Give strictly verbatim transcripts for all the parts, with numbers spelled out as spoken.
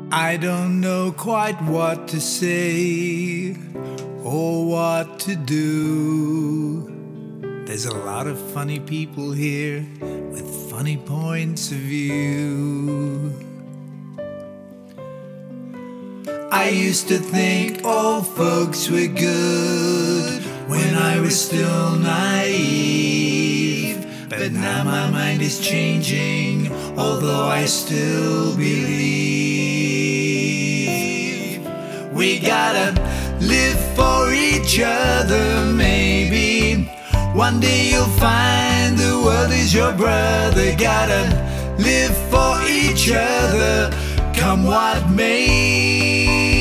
I don't know quite what to say or what to do. There's a lot of funny people here with funny points of view. I used to think old folks were good when I was still naive, but now my mind is changing, although I still believe. We gotta live for each other, maybe one day you'll find the world is your brother. Gotta live for each other, come what may.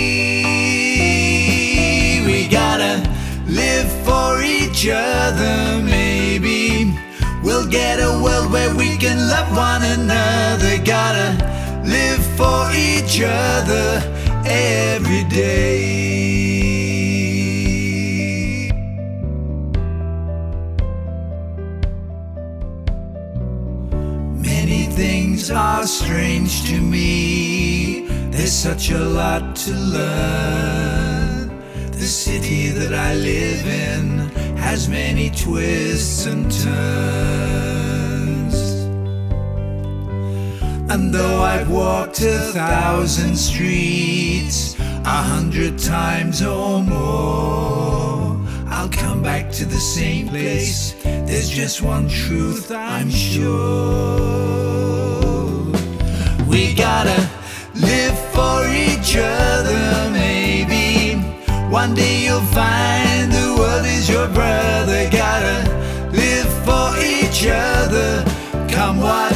We gotta live for each other, maybe we'll get a world where we can love one another. Gotta live for each other every day. Many things are strange to me, there's such a lot to learn. The city that I live in has many twists and turns. And though I've walked a thousand streets, a hundred times or more, I'll come back to the same place. There's just one truth I'm sure. We gotta live for each other, maybe one day you'll find the world is your brother. Gotta live for each other, come what